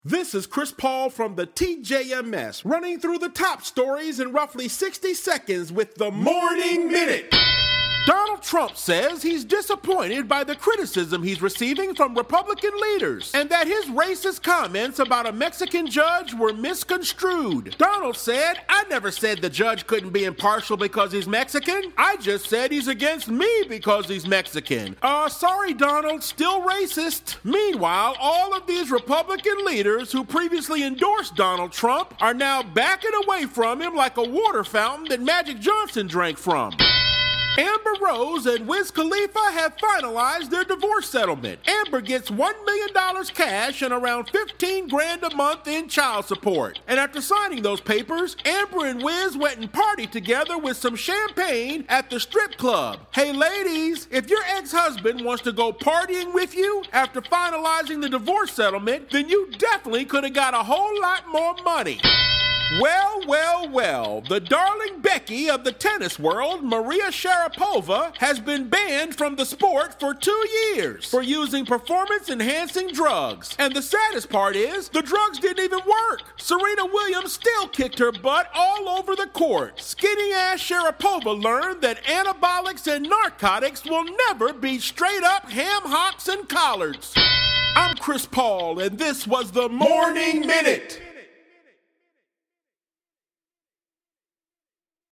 This is Chris Paul from the TJMS, running through the top stories in roughly 60 seconds with the Morning Minute. Donald Trump says he's disappointed by the criticism he's receiving from Republican leaders and that his racist comments about a Mexican judge were misconstrued. Donald said, "I never said the judge couldn't be impartial because he's Mexican. I just said he's against me because he's Mexican." Sorry, Donald, still racist. Meanwhile, all of these Republican leaders who previously endorsed Donald Trump are now backing away from him like a water fountain that Magic Johnson drank from. Amber Rose and Wiz Khalifa have finalized their divorce settlement. Amber gets $1 million cash and around $15,000 a month in child support. And after signing those papers, Amber and Wiz went and partied together with some champagne at the strip club. Hey ladies, if your ex-husband wants to go partying with you after finalizing the divorce settlement, then you definitely could have got a whole lot more money. Well, the darling Becky of the tennis world, Maria Sharapova, has been banned from the sport for 2 years for using performance-enhancing drugs. And the saddest part is, the drugs didn't even work. Serena Williams still kicked her butt all over the court. Skinny-ass Sharapova learned that anabolics and narcotics will never be straight-up ham hocks and collards. I'm Chris Paul, and this was the Morning Minute.